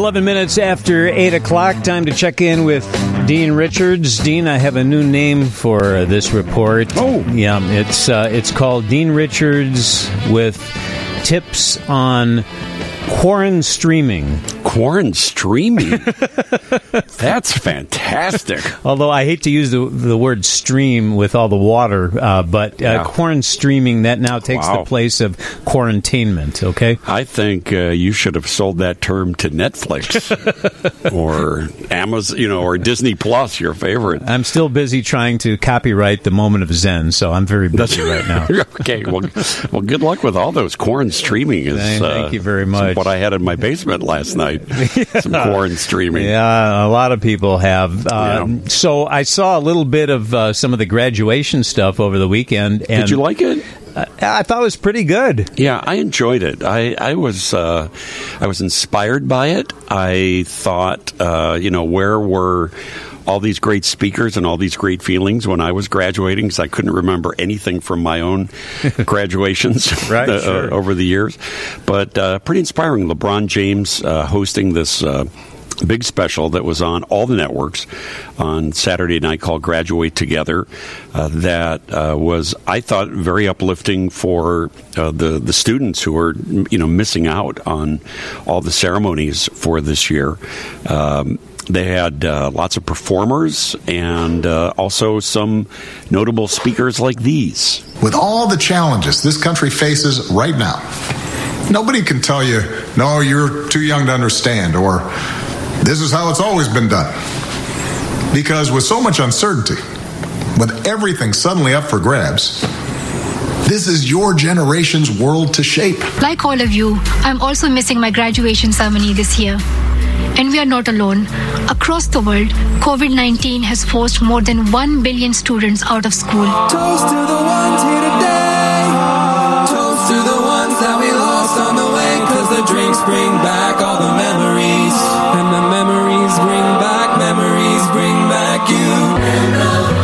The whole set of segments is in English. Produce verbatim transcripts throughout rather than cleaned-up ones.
eleven minutes after eight o'clock, time to check in with Dean Richards. Dean, I have a new name for uh, this report. Oh. Yeah, it's, uh, it's called Dean Richards with tips on quarantine streaming. Quarantine streaming? That's fantastic. Although I hate to use the the word stream with all the water, uh, but uh, Yeah. quarantine streaming, that now takes Wow. the place of quarantainment, okay? I think uh, you should have sold that term to Netflix or Amazon, you know, or Disney Plus, your favorite. I'm still busy trying to copyright the moment of Zen, so I'm very busy right now. Okay, well, well, good luck with all those quarantine streaming. Is, Thank uh, you very is much. What I had in my basement last night, some quarantine streaming. Yeah, a lot of people have. Um, Yeah. So I saw a little bit of uh, some of the graduation stuff over the weekend. And Did you like it? I, I thought it was pretty good. Yeah, I enjoyed it. I, I was uh, I was inspired by it. I thought, uh, you know, where were all these great speakers and all these great feelings when I was graduating, because I couldn't remember anything from my own graduations Right, uh, sure. over the years. But uh, pretty inspiring. LeBron James uh, hosting this uh, big special that was on all the networks on Saturday night called Graduate Together. Uh, that uh, was, I thought, very uplifting for uh, the the students who are, you know, missing out on all the ceremonies for this year. Um, They had uh, lots of performers and uh, also some notable speakers like these. With all the challenges this country faces right now, nobody can tell you, no, you're too young to understand, or this is how it's always been done. Because with so much uncertainty, with everything suddenly up for grabs, this is your generation's world to shape. Like all of you, I'm also missing my graduation ceremony this year. And we are not alone. Across the world, covid nineteen has forced more than one billion students out of school. Toast to the ones here today. Toast to the ones that we lost on the way. Cause the drinks bring back all the memories. And the memories bring back, memories bring back you.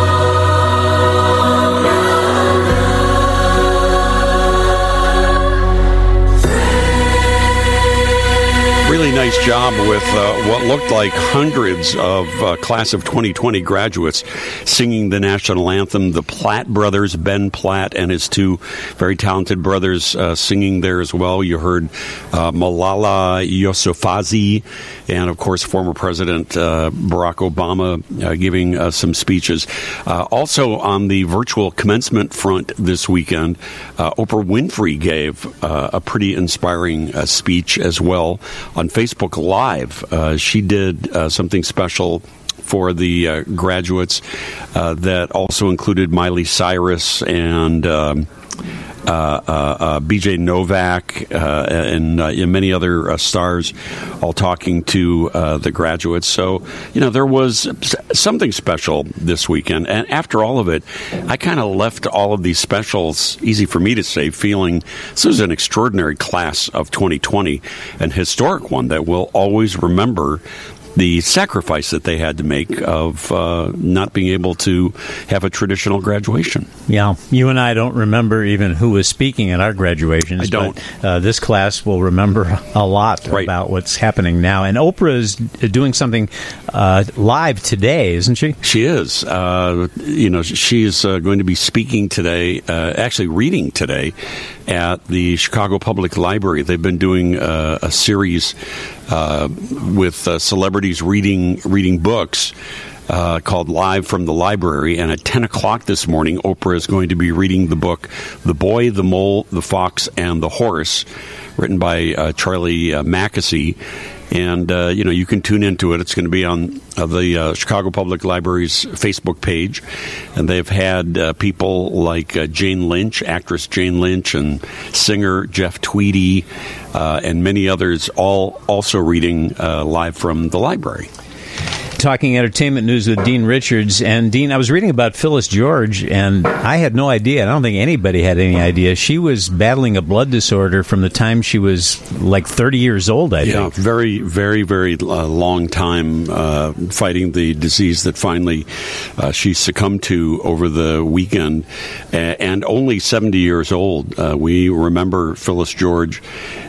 Really nice job with uh, what looked like hundreds of uh, class of twenty twenty graduates singing the national anthem. The Platt brothers, Ben Platt and his two very talented brothers uh, singing there as well. You heard uh, Malala Yousafzai and, of course, former President uh, Barack Obama uh, giving uh, some speeches. Uh, also on the virtual commencement front this weekend, uh, Oprah Winfrey gave uh, a pretty inspiring uh, speech as well on Facebook Live. Uh, she did uh, something special for the uh, graduates uh, that also included Miley Cyrus and um, uh, uh, uh, B J Novak uh, and, uh, and many other uh, stars all talking to uh, the graduates. So, you know, there was something special this weekend. And after all of it, I kind of left all of these specials, easy for me to say, feeling this was an extraordinary class of twenty twenty, an historic one that we'll always remember the sacrifice that they had to make of uh, not being able to have a traditional graduation. Yeah, you and I don't remember even who was speaking at our graduations. I don't. But, uh, this class will remember a lot Right. about what's happening now. And Oprah is doing something uh, live today, isn't she? She is. Uh, you know, she is uh, going to be speaking today, uh, actually reading today, at the Chicago Public Library. They've been doing uh, a series uh, with uh, celebrities reading reading books uh, called Live from the Library. And at ten o'clock this morning, Oprah is going to be reading the book The Boy, the Mole, the Fox, and the Horse, written by uh, Charlie uh, Mackesy. And, uh, you know, you can tune into it. It's going to be on uh, the uh, Chicago Public Library's Facebook page. And they've had uh, people like uh, Jane Lynch, actress Jane Lynch, and singer Jeff Tweedy, uh, and many others, all also reading uh, live from the library. Talking entertainment news with Dean Richards. And, Dean, I was reading about Phyllis George, and I had no idea. I don't think anybody had any idea. She was battling a blood disorder from the time she was like thirty years old, I yeah, think. very, very, very uh, long time uh, fighting the disease that finally uh, she succumbed to over the weekend. A- and only seventy years old. Uh, we remember Phyllis George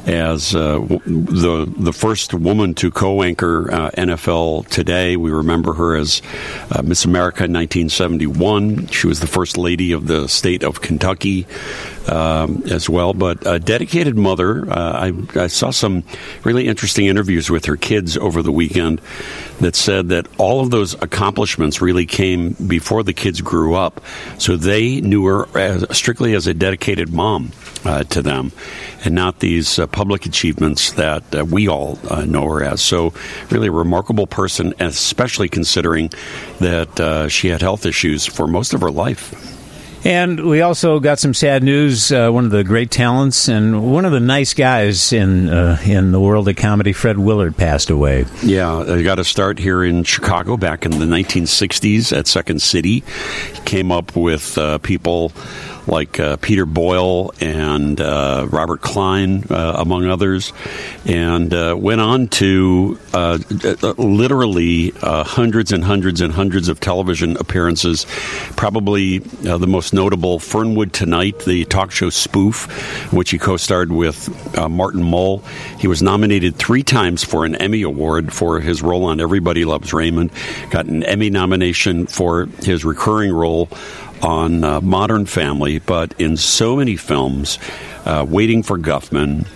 as uh, the the first woman to co-anchor uh, N F L Today. We remember her as uh, Miss America in nineteen seventy-one. She was the first lady of the state of Kentucky um, as well. But a dedicated mother. Uh, I, I saw some really interesting interviews with her kids over the weekend that said that all of those accomplishments really came before the kids grew up. So they knew her as, strictly as a dedicated mom uh, to them, and not these uh, public achievements that uh, we all uh, know her as. So really a remarkable person, especially considering that uh, she had health issues for most of her life. And we also got some sad news. Uh, one of the great talents and one of the nice guys in uh, in the world of comedy, Fred Willard, passed away. Yeah, I got to start here in Chicago back in the nineteen sixties at Second City. He came up with uh, people like uh, Peter Boyle and uh, Robert Klein, uh, among others, and uh, went on to uh, literally uh, hundreds and hundreds and hundreds of television appearances. Probably uh, the most notable, Fernwood Tonight, the talk show spoof, which he co-starred with uh, Martin Mull. He was nominated three times for an Emmy Award for his role on Everybody Loves Raymond. Got an Emmy nomination for his recurring role on uh, Modern Family, but in so many films, uh, Waiting for Guffman,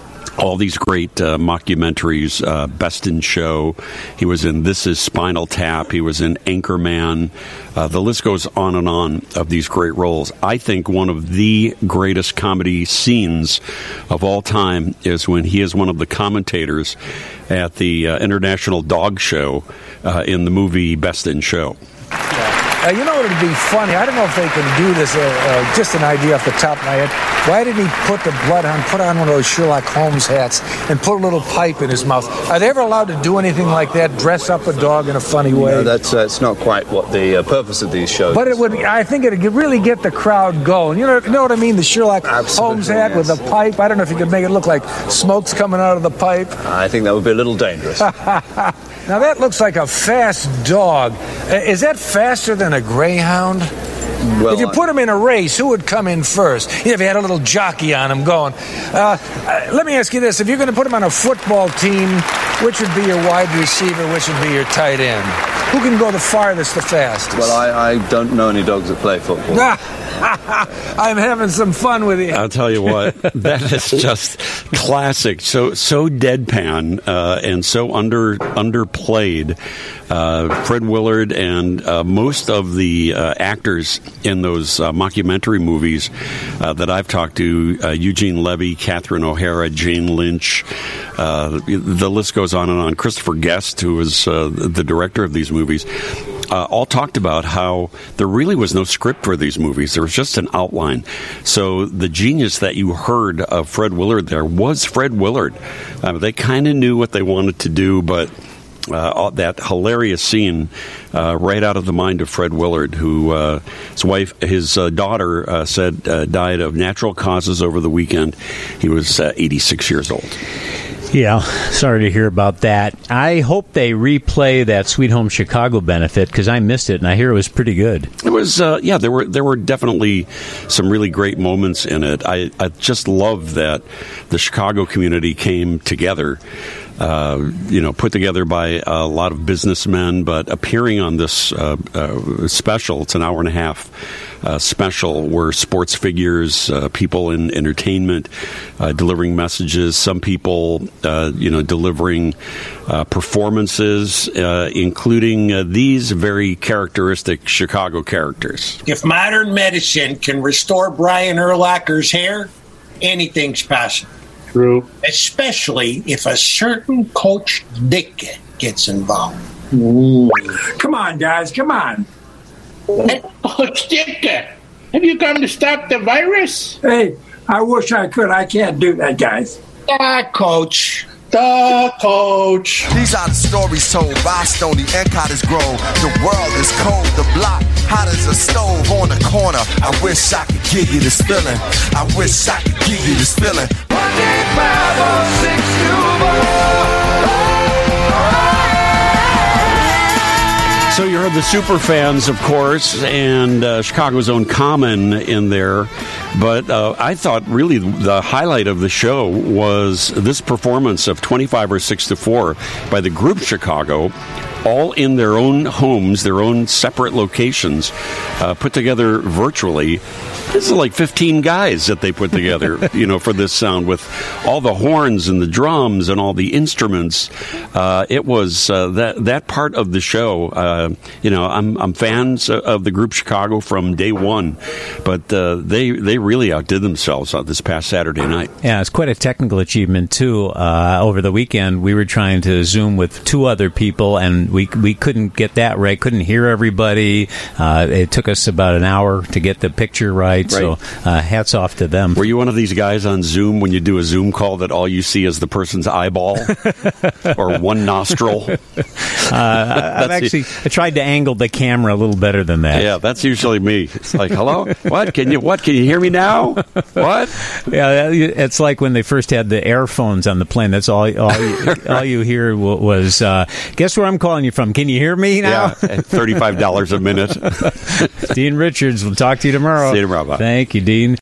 all these great uh, mockumentaries, uh, Best in Show. He was in This Is Spinal Tap. He was in Anchorman. Uh, the list goes on and on of these great roles. I think one of the greatest comedy scenes of all time is when he is one of the commentators at the uh, International Dog Show uh, in the movie Best in Show. Uh, you know what would be funny? I don't know if they can do this, uh, uh, just an idea off the top of my head. Why did he put the bloodhound, put on one of those Sherlock Holmes hats and put a little pipe in his mouth? Are they ever allowed to do anything like that, dress up a dog in a funny way? No, that's uh, it's not quite what the uh, purpose of these shows But is. it would. I think it would really get the crowd going. You know, you know what I mean? The Sherlock Absolutely, Holmes hat yes. with the pipe. I don't know if you could make it look like smoke's coming out of the pipe. I think that would be a little dangerous. Now, that looks like a fast dog. Uh, Is that faster than a greyhound? Well, If you put him in a race, who would come in first? You know, if you had a little jockey on him going. Uh, uh, let me ask you this. If you're going to put him on a football team, which would be your wide receiver, which would be your tight end? Who can go the farthest, the fastest? well, I, I don't know any dogs that play football. I'm having some fun with you. I'll tell you what, that is just classic. So so deadpan uh, and so under underplayed. Uh, Fred Willard and uh, most of the uh, actors in those uh, mockumentary movies uh, that I've talked to, uh, Eugene Levy, Catherine O'Hara, Jane Lynch, uh, the list goes on and on. Christopher Guest, who was uh, the director of these movies, Uh, all talked about how there really was no script for these movies. There was just an outline. So the genius that you heard of Fred Willard there was Fred Willard. Uh, they kind of knew what they wanted to do, but uh, that hilarious scene uh, right out of the mind of Fred Willard, who uh, his wife, his uh, daughter uh, said uh, died of natural causes over the weekend. He was uh, eighty-six years old. Yeah, sorry to hear about that. I hope they replay that Sweet Home Chicago benefit because I missed it, and I hear it was pretty good. It was, uh, yeah. There were there were definitely some really great moments in it. I, I just love that the Chicago community came together. Uh, you know, put together by a lot of businessmen, but appearing on this uh, uh, special. It's an hour and a half uh, special where sports figures, uh, people in entertainment, uh, delivering messages. Some people, uh, you know, delivering uh, performances, uh, including uh, these very characteristic Chicago characters. If modern medicine can restore Brian Urlacher's hair, anything's possible. True. Especially if a certain Coach Dick gets involved. Ooh. Come on, guys, come on. Hey, Coach Dick, have you come to stop the virus? Hey, I wish I could. I can't do that, guys. Ah, Coach. The coach. These are the stories told by Stony and Cottage Grove. The world is cold, the block hot as a stove on the corner. I wish I could give you this feeling. I wish I could give you this feeling. One eight five oh six So you heard the super fans, of course, and uh, Chicago's own Common in there But uh, I thought really the highlight of the show was this performance of twenty-five or six to four by the group Chicago, all in their own homes, their own separate locations, uh, put together virtually. This is like fifteen guys that they put together, you know, for this sound with all the horns and the drums and all the instruments. Uh, it was uh, that that part of the show. Uh, you know, I'm I'm fans of the group Chicago from day one, but uh, they they really outdid themselves on this past Saturday night. Yeah, it's quite a technical achievement too. Uh, over the weekend, we were trying to Zoom with two other people, and we we couldn't get that right. Couldn't hear everybody. Uh, it took us about an hour to get the picture right. Right. So uh, hats off to them. Were you one of these guys on Zoom when you do a Zoom call that all you see is the person's eyeball or one nostril? Uh, I've actually I tried to angle the camera a little better than that. Yeah, that's usually me. It's like, hello? What? Can you what? Can you hear me now? What? Yeah, it's like when they first had the airphones on the plane. That's all all you, all you hear was, uh, guess where I'm calling you from? Can you hear me now? Yeah, at thirty-five dollars a minute. Dean Richards, we'll talk to you tomorrow. See you tomorrow. Bye. Thank you, Dean.